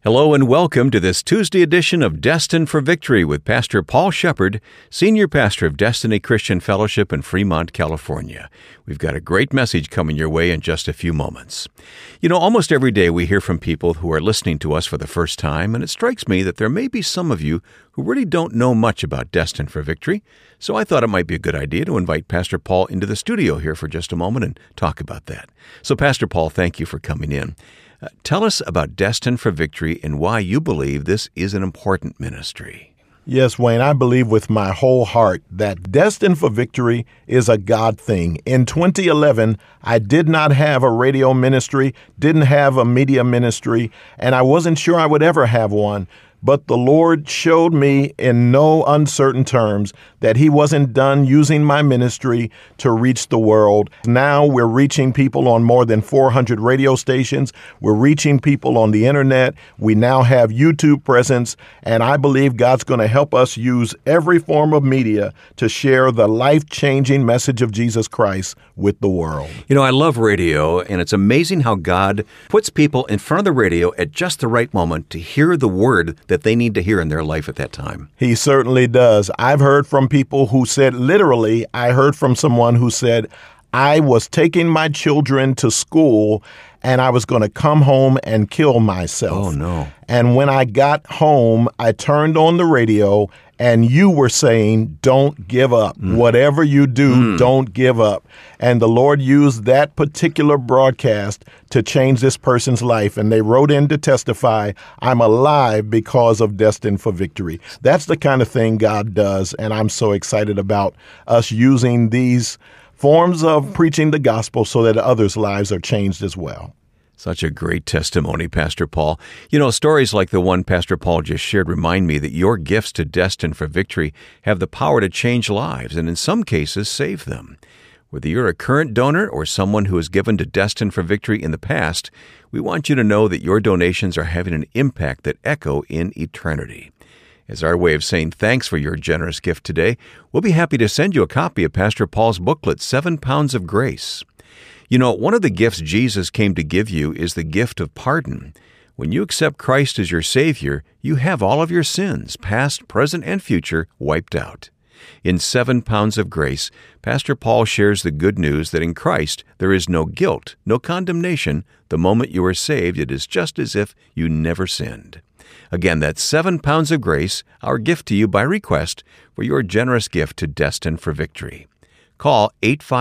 Hello and welcome to this Tuesday edition of Destined for Victory with Pastor Paul Shepard, Senior Pastor of Destiny Christian Fellowship in Fremont, California. We've got a great message coming your way in just a few moments. You know, almost every day we hear from people who are listening to us for the first time, and it strikes me that there may be some of you who really don't know much about Destined for Victory, so I thought it might be a good idea to invite Pastor Paul into the studio here for just a moment and talk about that. So, Pastor Paul, thank you for coming in. Tell us about Destined for Victory and why you believe this is an important ministry. Yes, Wayne, I believe with my whole heart that Destined for Victory is a God thing. In 2011, I did not have a radio ministry, didn't have a media ministry, and I wasn't sure I would ever have one. But the Lord showed me in no uncertain terms that He wasn't done using my ministry to reach the world. Now we're reaching people on more than 400 radio stations. We're reaching people on the internet. We now have YouTube presence, and I believe God's going to help us use every form of media to share the life-changing message of Jesus Christ with the world. You know, I love radio, and it's amazing how God puts people in front of the radio at just the right moment to hear the word that they need to hear in their life at that time. He certainly does. I've heard from people who said, literally, I heard from someone who said, I was taking my children to school and I was going to come home and kill myself. Oh, no. And when I got home, I turned on the radio and you were saying, don't give up. Whatever you do, don't give up. And the Lord used that particular broadcast to change this person's life. And they wrote in to testify, I'm alive because of Destined for Victory. That's the kind of thing God does. And I'm so excited about us using these forms of preaching the gospel so that others' lives are changed as well. Such a great testimony, Pastor Paul. You know, stories like the one Pastor Paul just shared remind me that your gifts to Destined for Victory have the power to change lives and in some cases save them. Whether you're a current donor or someone who has given to Destined for Victory in the past, we want you to know that your donations are having an impact that echo in eternity. As our way of saying thanks for your generous gift today, we'll be happy to send you a copy of Pastor Paul's booklet, 7 Pounds of Grace. You know, one of the gifts Jesus came to give you is the gift of pardon. When you accept Christ as your Savior, you have all of your sins, past, present, and future, wiped out. In 7 Pounds of Grace, Pastor Paul shares the good news that in Christ there is no guilt, no condemnation. The moment you are saved, it is just as if you never sinned. Again, that's 7 Pounds of Grace, our gift to you by request for your generous gift to Destined for Victory. Call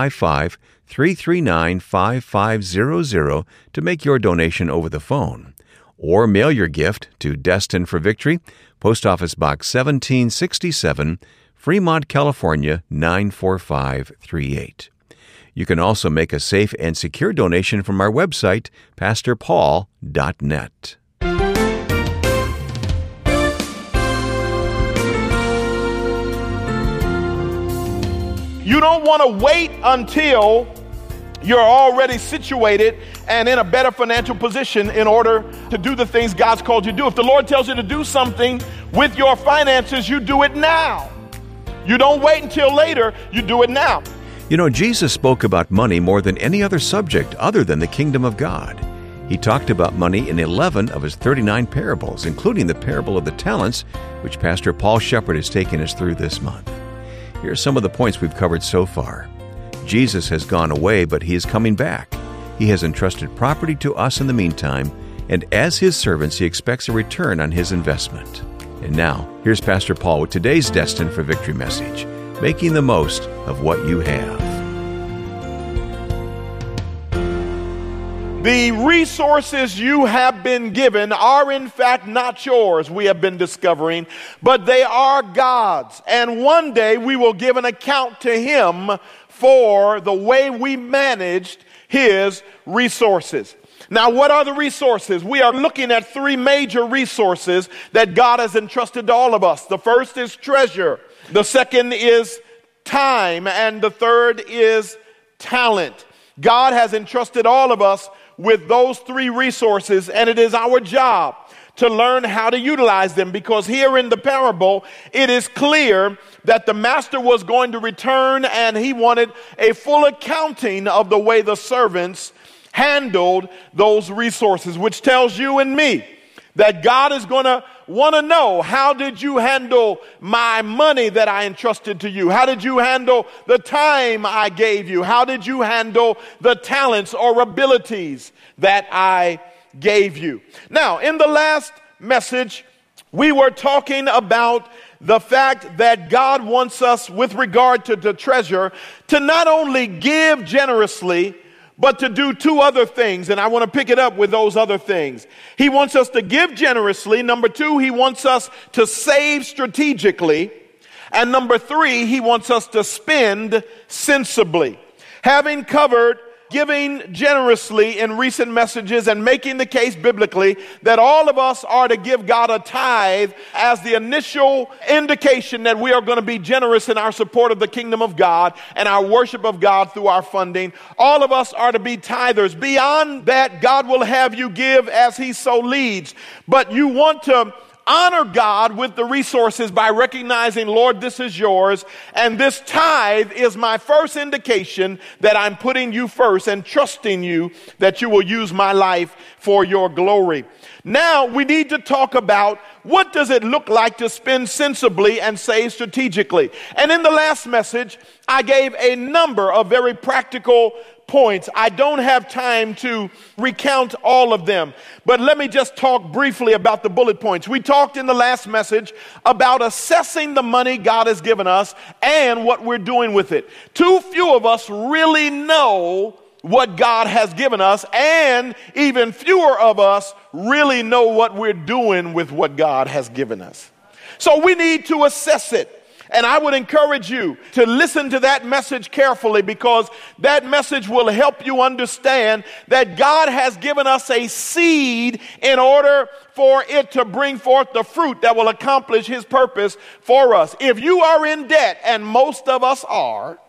855-339-5500 to make your donation over the phone. Or mail your gift to Destined for Victory, Post Office Box 1767, Fremont, California, 94538. You can also make a safe and secure donation from our website, pastorpaul.net. You don't want to wait until you're already situated and in a better financial position in order to do the things God's called you to do. If the Lord tells you to do something with your finances, you do it now. You don't wait until later, you do it now. You know, Jesus spoke about money more than any other subject other than the kingdom of God. He talked about money in 11 of his 39 parables, including the parable of the talents, which Pastor Paul Shepard has taken us through this month. Here are some of the points we've covered so far. Jesus has gone away, but He is coming back. He has entrusted property to us in the meantime, and as His servants, He expects a return on His investment. And now, here's Pastor Paul with today's Destined for Victory message, making the most of what you have. The resources you have been given are in fact not yours, we have been discovering, but they are God's. And one day we will give an account to Him for the way we managed His resources. Now, what are the resources? We are looking at 3 major resources that God has entrusted to all of us. The first is treasure. The second is time. And the third is talent. God has entrusted all of us with those 3 resources, and it is our job to learn how to utilize them, because here in the parable, it is clear that the master was going to return and he wanted a full accounting of the way the servants handled those resources, which tells you and me that God is going to want to know, how did you handle my money that I entrusted to you? How did you handle the time I gave you? How did you handle the talents or abilities that I gave you? Now, in the last message, we were talking about the fact that God wants us, with regard to the treasure, to not only give generously, but to do two other things, and I want to pick it up with those other things. He wants us to give generously. Number two, he wants us to save strategically. And number three, he wants us to spend sensibly. Having covered giving generously in recent messages and making the case biblically that all of us are to give God a tithe as the initial indication that we are going to be generous in our support of the kingdom of God and our worship of God through our funding. All of us are to be tithers. Beyond that, God will have you give as he so leads. But you want to honor God with the resources by recognizing, Lord, this is yours, and this tithe is my first indication that I'm putting you first and trusting you that you will use my life for your glory. Now we need to talk about, what does it look like to spend sensibly and save strategically? And in the last message, I gave a number of very practical points. I don't have time to recount all of them, but let me just talk briefly about the bullet points. We talked in the last message about assessing the money God has given us and what we're doing with it. Too few of us really know what God has given us, and even fewer of us really know what we're doing with what God has given us. So we need to assess it. And I would encourage you to listen to that message carefully, because that message will help you understand that God has given us a seed in order for it to bring forth the fruit that will accomplish his purpose for us. If you are in debt, and most of us are,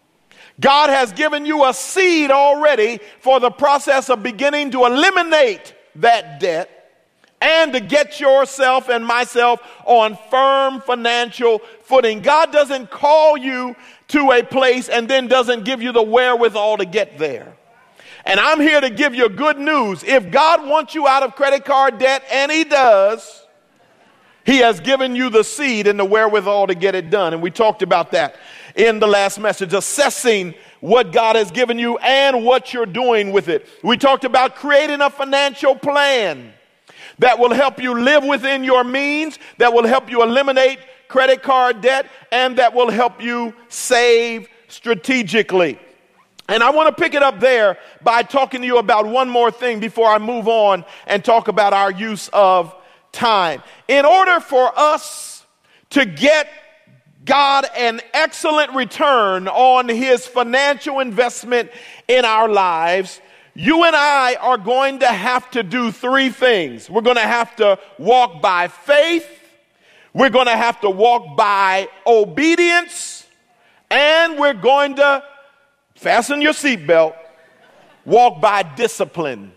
God has given you a seed already for the process of beginning to eliminate that debt and to get yourself and myself on firm financial footing. God doesn't call you to a place and then doesn't give you the wherewithal to get there. And I'm here to give you good news. If God wants you out of credit card debt, and he does, he has given you the seed and the wherewithal to get it done. And we talked about that in the last message, assessing what God has given you and what you're doing with it. We talked about creating a financial plan that will help you live within your means, that will help you eliminate credit card debt, and that will help you save strategically. And I want to pick it up there by talking to you about one more thing before I move on and talk about our use of time. In order for us to get God an excellent return on his financial investment in our lives, you and I are going to have to do three things. We're going to have to walk by faith, we're going to have to walk by obedience, and we're going to, fasten your seatbelt, walk by discipline.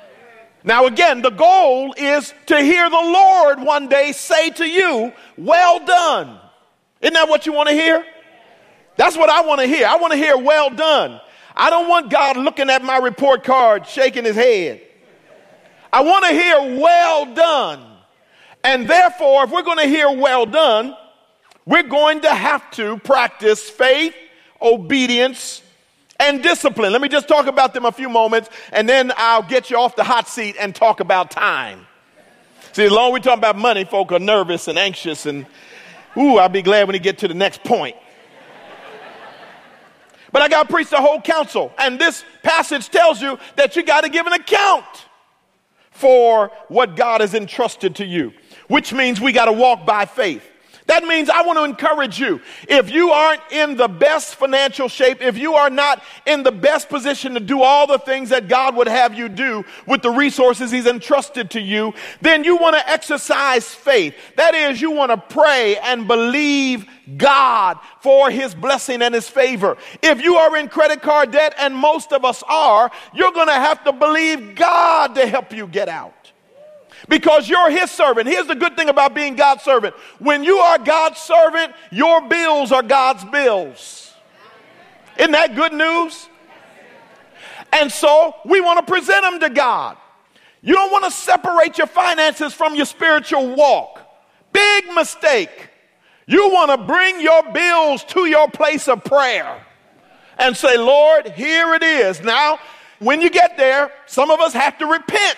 Now again, the goal is to hear the Lord one day say to you, well done. Isn't that what you want to hear? That's what I want to hear. I want to hear well done. I don't want God looking at my report card, shaking his head. I want to hear well done. And therefore, if we're going to hear well done, we're going to have to practice faith, obedience, and discipline. Let me just talk about them a few moments, and then I'll get you off the hot seat and talk about time. See, as long as we talk about money, folk are nervous and anxious, and I'll be glad when we get to the next point. But I got to preach the whole counsel. And this passage tells you that you got to give an account for what God has entrusted to you, which means we got to walk by faith. That means I want to encourage you. If you aren't in the best financial shape, if you are not in the best position to do all the things that God would have you do with the resources he's entrusted to you, then you want to exercise faith. That is, you want to pray and believe God for his blessing and his favor. If you are in credit card debt, and most of us are, you're going to have to believe God to help you get out. Because you're his servant. Here's the good thing about being God's servant. When you are God's servant, your bills are God's bills. Isn't that good news? And so we want to present them to God. You don't want to separate your finances from your spiritual walk. Big mistake. You want to bring your bills to your place of prayer and say, Lord, here it is. Now, when you get there, some of us have to repent.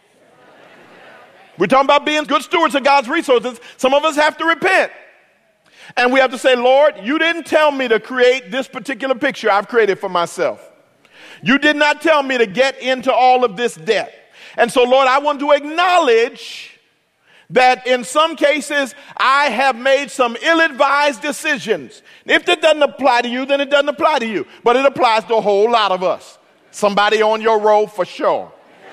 We're talking about being good stewards of God's resources. Some of us have to repent. And we have to say, Lord, you didn't tell me to create this particular picture I've created for myself. You did not tell me to get into all of this debt. And so, Lord, I want to acknowledge that in some cases I have made some ill-advised decisions. If that doesn't apply to you, then it doesn't apply to you. But it applies to a whole lot of us. Somebody on your road for sure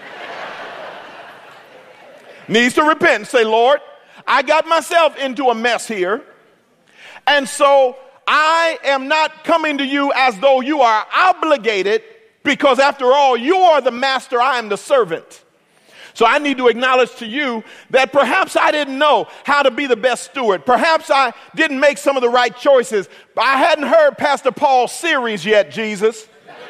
needs to repent and say, Lord, I got myself into a mess here. And so I am not coming to you as though you are obligated, because after all, you are the master, I am the servant. So I need to acknowledge to you that perhaps I didn't know how to be the best steward. Perhaps I didn't make some of the right choices. I hadn't heard Pastor Paul's series yet, Jesus.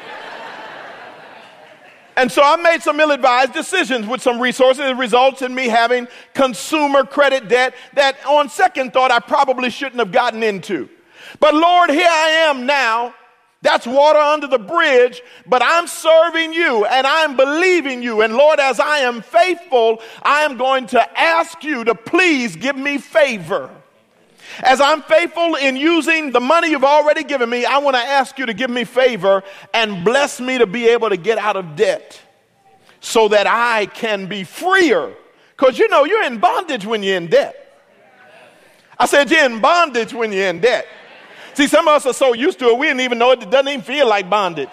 And so I made some ill-advised decisions with some resources. It results in me having consumer credit debt that on second thought I probably shouldn't have gotten into. But Lord, here I am now. That's water under the bridge, but I'm serving you and I'm believing you. And Lord, as I am faithful, I am going to ask you to please give me favor. As I'm faithful in using the money you've already given me, I want to ask you to give me favor and bless me to be able to get out of debt so that I can be freer. Because you know, you're in bondage when you're in debt. I said you're in bondage when you're in debt. See, some of us are so used to it, we didn't even know it. It doesn't even feel like bondage.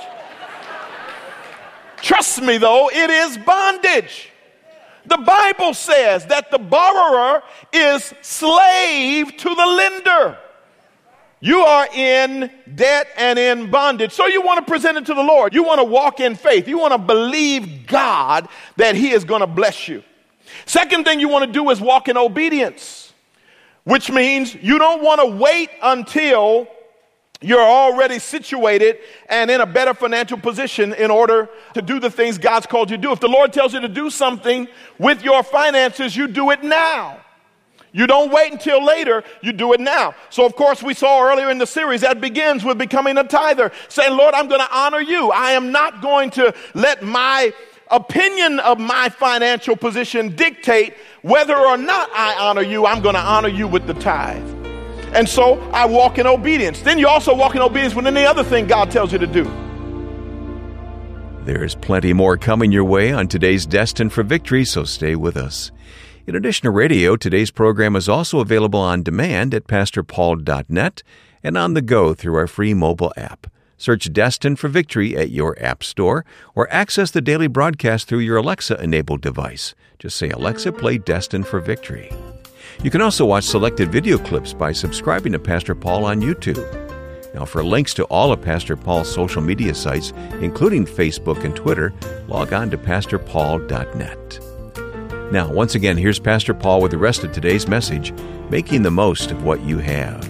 Trust me, though, it is bondage. The Bible says that the borrower is slave to the lender. You are in debt and in bondage. So you want to present it to the Lord. You want to walk in faith. You want to believe God that he is going to bless you. Second thing you want to do is walk in obedience, which means you don't want to wait until you're already situated and in a better financial position in order to do the things God's called you to do. If the Lord tells you to do something with your finances, you do it now. You don't wait until later, you do it now. So, of course, we saw earlier in the series that begins with becoming a tither, saying, Lord, I'm going to honor you. I am not going to let my opinion of my financial position dictate whether or not I honor you. I'm going to honor you with the tithe. And so I walk in obedience. Then you also walk in obedience with any other thing God tells you to do. There's plenty more coming your way on today's Destined for Victory, so stay with us. In addition to radio, today's program is also available on demand at pastorpaul.net and on the go through our free mobile app. Search Destined for Victory at your app store or access the daily broadcast through your Alexa-enabled device. Just say, Alexa, play Destined for Victory. You can also watch selected video clips by subscribing to Pastor Paul on YouTube. Now, for links to all of Pastor Paul's social media sites, including Facebook and Twitter, log on to pastorpaul.net. Now, once again, here's Pastor Paul with the rest of today's message, making the most of what you have.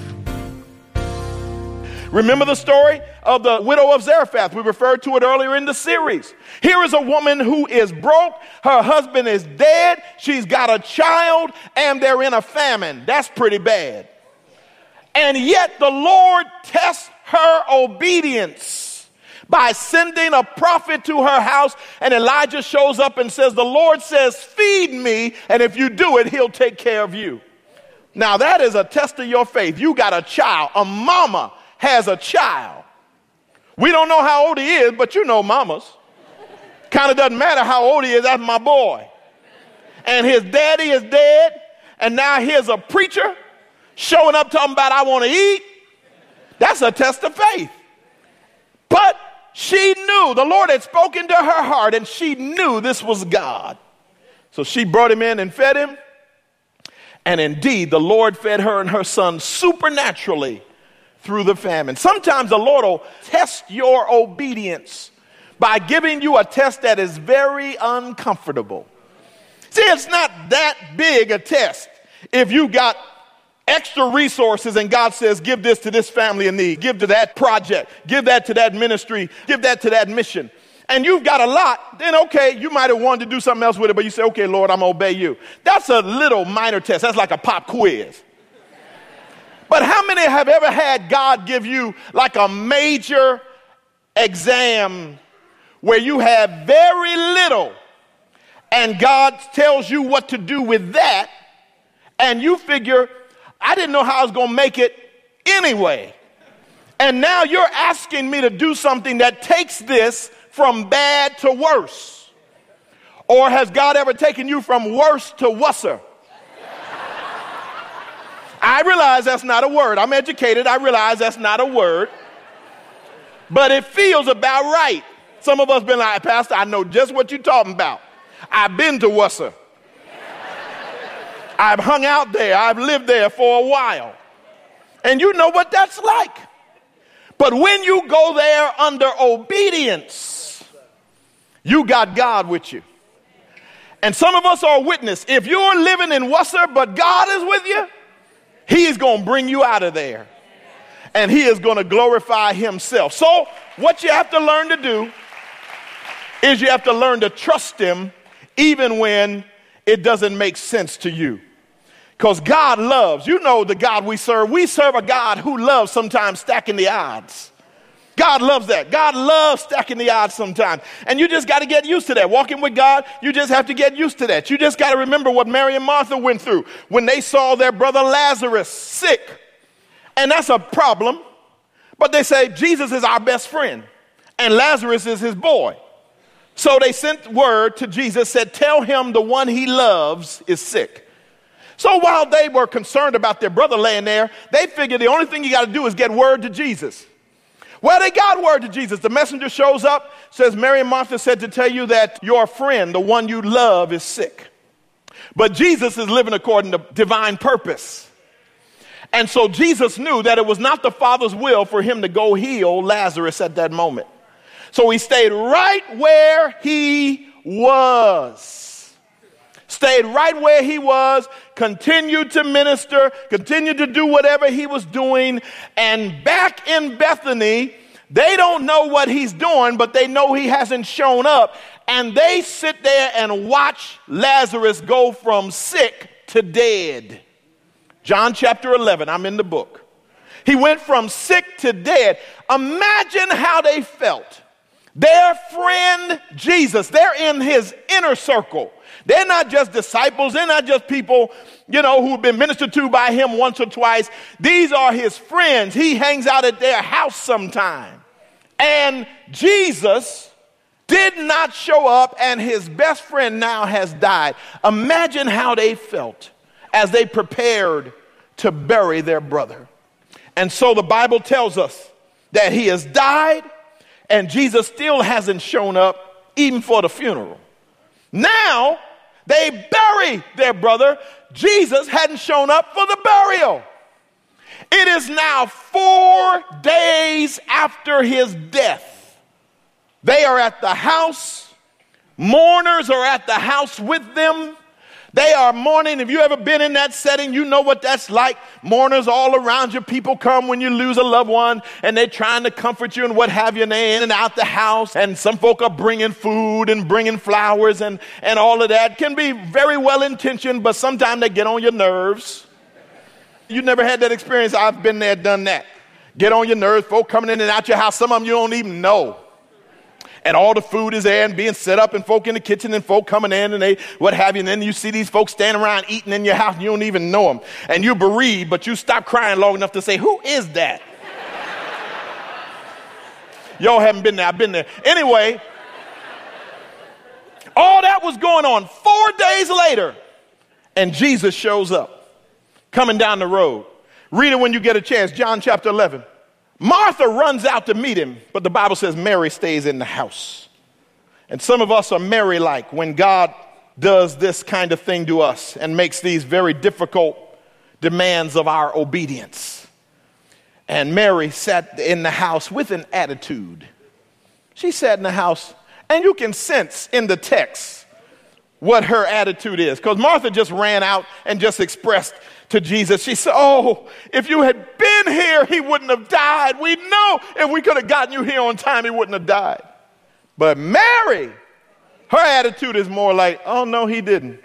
Remember the story of the widow of Zarephath? We referred to it earlier in the series. Here is a woman who is broke. Her husband is dead. She's got a child, and they're in a famine. That's pretty bad. And yet the Lord tests her obedience by sending a prophet to her house, and Elijah shows up and says, the Lord says, feed me, and if you do it, he'll take care of you. Now that is a test of your faith. You got a child. A mama has a child. We don't know how old he is, but you know mamas. Kind of doesn't matter how old he is, that's my boy. And his daddy is dead, and now here's a preacher showing up talking about, I want to eat. That's a test of faith. But she knew, the Lord had spoken to her heart, and she knew this was God. So she brought him in and fed him. And indeed, the Lord fed her and her son supernaturally through the famine. Sometimes the Lord will test your obedience by giving you a test that is very uncomfortable. See, it's not that big a test if you got extra resources and God says, give this to this family in need, give to that project, give that to that ministry, give that to that mission. and you've got a lot, then okay, you might have wanted to do something else with it, but you say, okay, Lord, I'm going to obey you. That's a little minor test. That's like a pop quiz. But how many have ever had God give you like a major exam where you have very little and God tells you what to do with that, and you figure, I didn't know how I was going to make it anyway. And now you're asking me to do something that takes this from bad to worse. Or has God ever taken you from worse to wusser? I realize that's not a word. I'm educated. I realize that's not a word. But it feels about right. Some of us been like, Pastor, I know just what you're talking about. I've been to wusser. I've hung out there. I've lived there for a while. And you know what that's like. But when you go there under obedience, you got God with you. And some of us are witness. If you're living in wusser, but God is with you, he is going to bring you out of there. And he is going to glorify himself. So what you have to learn to do is you have to learn to trust him even when it doesn't make sense to you. Because God loves, you know the God we serve. We serve a God who loves sometimes stacking the odds. God loves that. God loves stacking the odds sometimes. And you just got to get used to that. Walking with God, you just have to get used to that. You just got to remember what Mary and Martha went through when they saw their brother Lazarus sick. And that's a problem. But they say, Jesus is our best friend, and Lazarus is his boy. So they sent word to Jesus, said, tell him the one he loves is sick. So while they were concerned about their brother laying there, they figured the only thing you got to do is get word to Jesus. Well, they got word to Jesus. The messenger shows up, says, Mary and Martha said to tell you that your friend, the one you love, is sick. But Jesus is living according to divine purpose. And so Jesus knew that it was not the Father's will for him to go heal Lazarus at that moment. So he stayed right where he was. Stayed right where he was, continued to minister, continued to do whatever he was doing. And back in Bethany, they don't know what he's doing, but they know he hasn't shown up. And they sit there and watch Lazarus go from sick to dead. John chapter 11, I'm in the book. He went from sick to dead. Imagine how they felt. Their friend Jesus, they're in his inner circle. They're not just disciples. They're not just people, who've been ministered to by him once or twice. These are his friends. He hangs out at their house sometime. And Jesus did not show up, and his best friend now has died. Imagine how they felt as they prepared to bury their brother. And so the Bible tells us that he has died, and Jesus still hasn't shown up even for the funeral. Now they bury their brother. Jesus hadn't shown up for the burial. It is now 4 days after his death. They are at the house. Mourners are at the house with them. They are mourning. If you ever been in that setting, you know what that's like. Mourners all around you. People come when you lose a loved one, and they're trying to comfort you and what have you, and they're in and out the house. And some folk are bringing food and bringing flowers and all of that. Can be very well intentioned, but sometimes they get on your nerves. You never had that experience. I've been there, done that. Get on your nerves. Folk coming in and out your house. Some of them you don't even know. And all the food is there and being set up, and folk in the kitchen and folk coming in and they what have you. And then you see these folks standing around eating in your house and you don't even know them. And you're bereaved, but you stop crying long enough to say, who is that? Y'all haven't been there. I've been there. Anyway, all that was going on 4 days later, and Jesus shows up coming down the road. Read it when you get a chance. John chapter 11. Martha runs out to meet him, but the Bible says Mary stays in the house. And some of us are Mary-like when God does this kind of thing to us and makes these very difficult demands of our obedience. And Mary sat in the house with an attitude. She sat in the house, and you can sense in the text what her attitude is, because Martha just ran out and just expressed to Jesus. She said, oh, if you had been here, he wouldn't have died. We know if we could have gotten you here on time, he wouldn't have died. But Mary, her attitude is more like, oh, no, he didn't.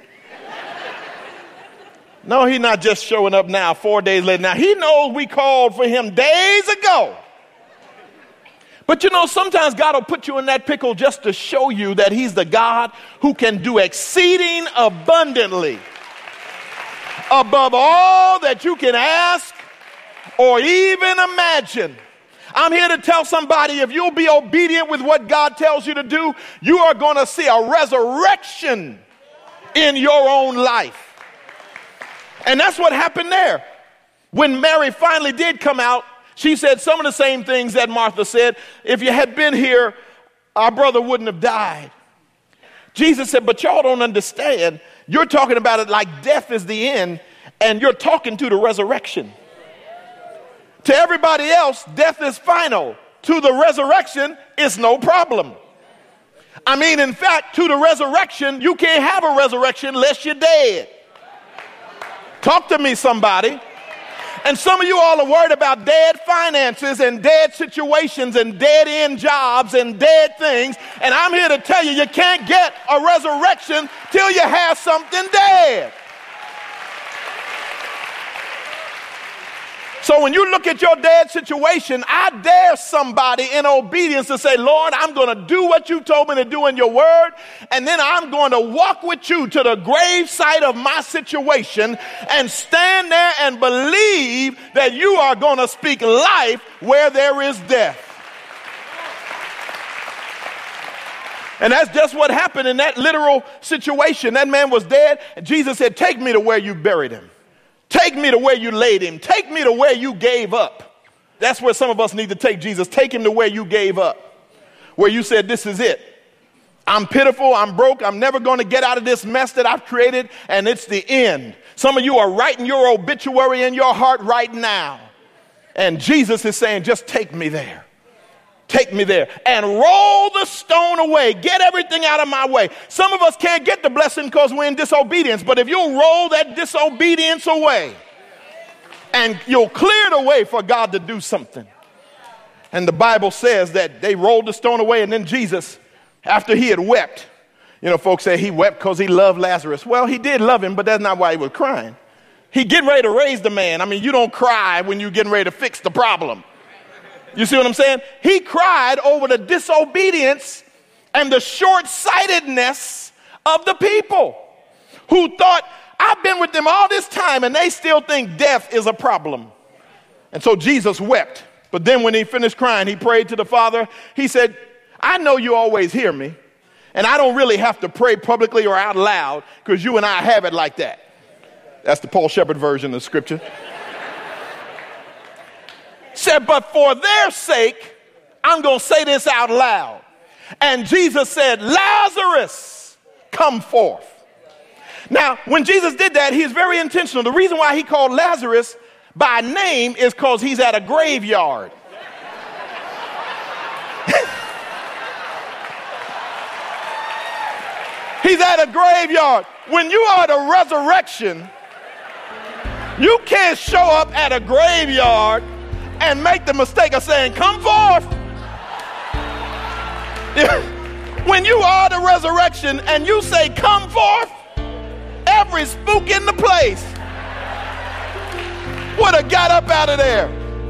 No, he's not just showing up now, 4 days later. Now, he knows we called for him days ago. But you know, sometimes God will put you in that pickle just to show you that he's the God who can do exceeding abundantly above all that you can ask or even imagine. I'm here to tell somebody, if you'll be obedient with what God tells you to do, you are going to see a resurrection in your own life. And that's what happened there. When Mary finally did come out, she said some of the same things that Martha said. If you had been here, our brother wouldn't have died. Jesus said, but y'all don't understand. You're talking about it like death is the end, and you're talking to the resurrection. To everybody else, death is final. To the resurrection, it's no problem. I mean, in fact, to the resurrection, you can't have a resurrection unless you're dead. Talk to me, somebody. And some of you all are worried about dead finances and dead situations and dead end jobs and dead things. And I'm here to tell you, you can't get a resurrection till you have something dead. So when you look at your dead situation, I dare somebody in obedience to say, Lord, I'm going to do what you told me to do in your word, and then I'm going to walk with you to the grave site of my situation and stand there and believe that you are going to speak life where there is death. And that's just what happened in that literal situation. That man was dead. And Jesus said, take me to where you buried him. Take me to where you laid him. Take me to where you gave up. That's where some of us need to take Jesus. Take him to where you gave up, where you said, this is it. I'm pitiful. I'm broke. I'm never going to get out of this mess that I've created, and it's the end. Some of you are writing your obituary in your heart right now. And Jesus is saying, just take me there. Take me there and roll the stone away. Get everything out of my way. Some of us can't get the blessing because we're in disobedience. But if you'll roll that disobedience away and you'll clear the way for God to do something. And the Bible says that they rolled the stone away, and then Jesus, after he had wept, you know, folks say he wept because he loved Lazarus. Well, he did love him, but that's not why he was crying. He getting ready to raise the man. I mean, you don't cry when you're getting ready to fix the problem. You see what I'm saying? He cried over the disobedience and the short-sightedness of the people who thought, I've been with them all this time and they still think death is a problem. And so Jesus wept. But then when he finished crying, he prayed to the Father. He said, I know you always hear me, and I don't really have to pray publicly or out loud because you and I have it like that. That's the Paul Shepherd version of Scripture. Said, but for their sake, I'm going to say this out loud. And Jesus said, Lazarus, come forth. Now, when Jesus did that, he's very intentional. The reason why he called Lazarus by name is because he's at a graveyard. He's at a graveyard. When you are the resurrection, you can't show up at a graveyard and make the mistake of saying, come forth. When you are the resurrection and you say, come forth, every spook in the place would have got up out of there.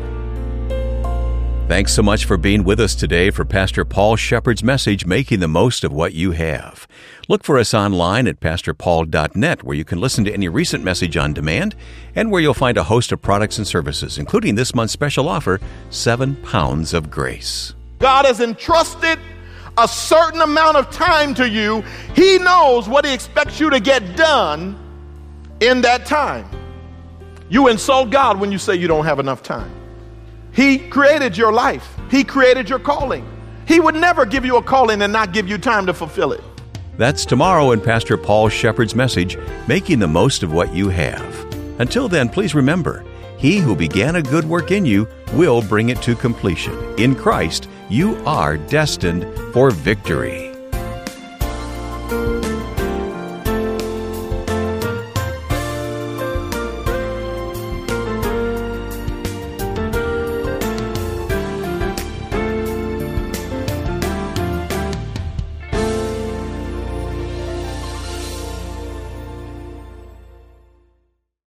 Thanks so much for being with us today for Pastor Paul Shepherd's message, Making the Most of What You Have. Look for us online at pastorpaul.net, where you can listen to any recent message on demand and where you'll find a host of products and services, including this month's special offer, 7 pounds of grace. God has entrusted a certain amount of time to you. He knows what he expects you to get done in that time. You insult God when you say you don't have enough time. He created your life. He created your calling. He would never give you a calling and not give you time to fulfill it. That's tomorrow in Pastor Paul Shepherd's message, Making the Most of What You Have. Until then, please remember, he who began a good work in you will bring it to completion. In Christ, you are destined for victory.